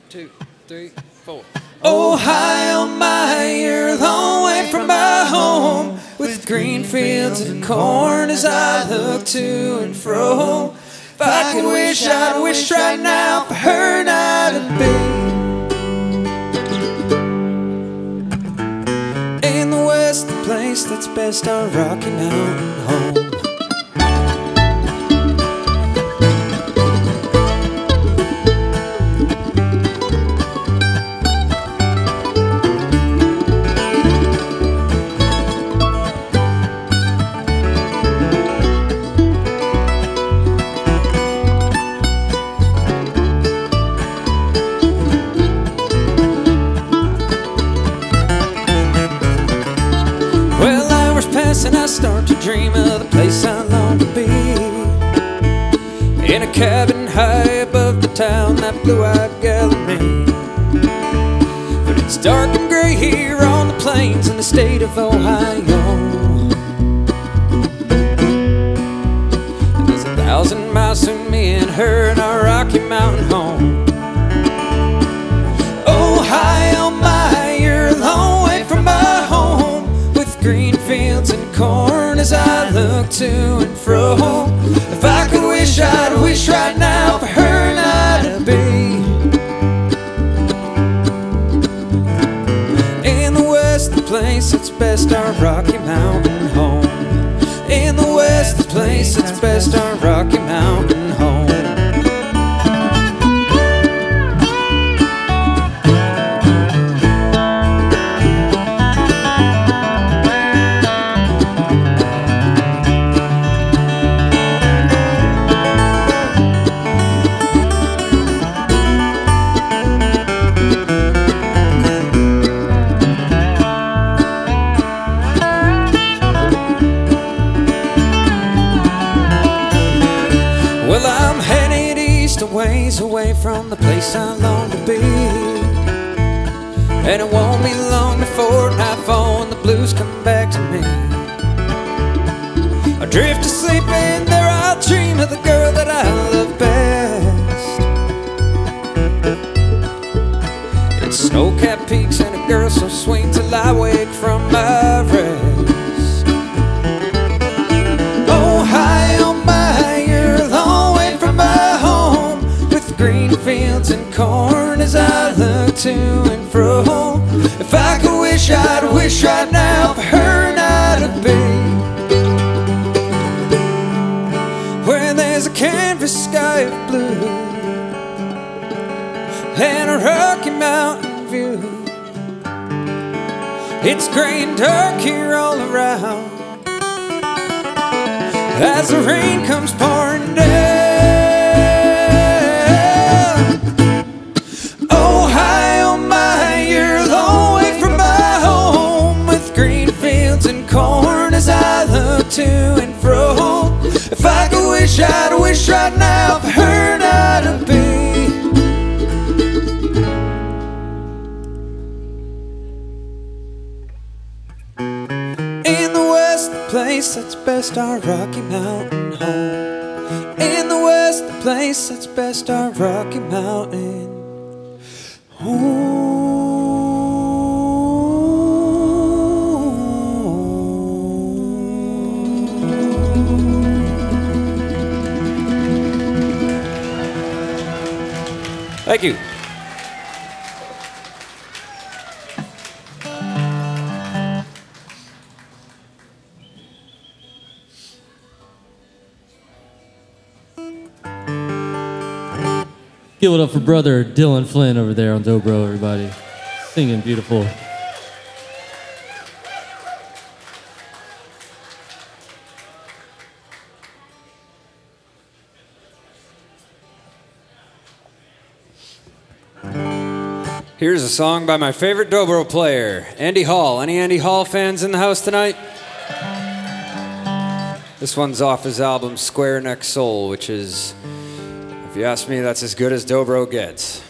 2, 3, 4. Oh, high on my, you're a long way from my home, with green fields and corn as I look to and fro. If I could wish, I'd wish right now for her and I to be in the west, the place that's best, our Rocky Mountain home. And I start to dream of the place I long to be, in a cabin high above the town, that blue-eyed gallery. But it's dark and gray here on the plains in the state of Ohio, and there's 1,000 miles between me and her and our Rocky Mountain home. Oh, high on my, you're a long way from my home, with green fields and corn as I look to and fro. If I could wish, I'd wish right now for her and I to be in the west, the place that's best, our Rocky Mountain home. In the west, the place that's best, our Rocky Mountain home. Well, I'm headed east, a ways away from the place I long to be, and it won't be long before nightfall when the blues come back to me. I drift to sleep and there I'll dream of the girl that I love best. It's snow-capped peaks and a girl so sweet till I wake from my rest. Oh, high on my, you're a long way from my home, with green fields and corn as I look to and fro. If I could wish, I'd wish right now for her and I to be where there's a canvas sky of blue and a Rocky Mountain view. It's gray and dark here all around as the rain comes pouring down. Oh, high on my, you're a long way from my home, with green fields and corn as I look to and fro. If I could wish, I'd wish right now for her and I to be in the west, the place that's best, our Rocky Mountain home. In the west, the place that's best, our Rocky Mountain home. Thank you. Give it up for brother Dylan Flynn over there on Dobro, everybody. Singing beautiful. Here's a song by my favorite dobro player, Andy Hall. Any Andy Hall fans in the house tonight? This one's off his album Square Neck Soul, which is, if you ask me, that's as good as dobro gets.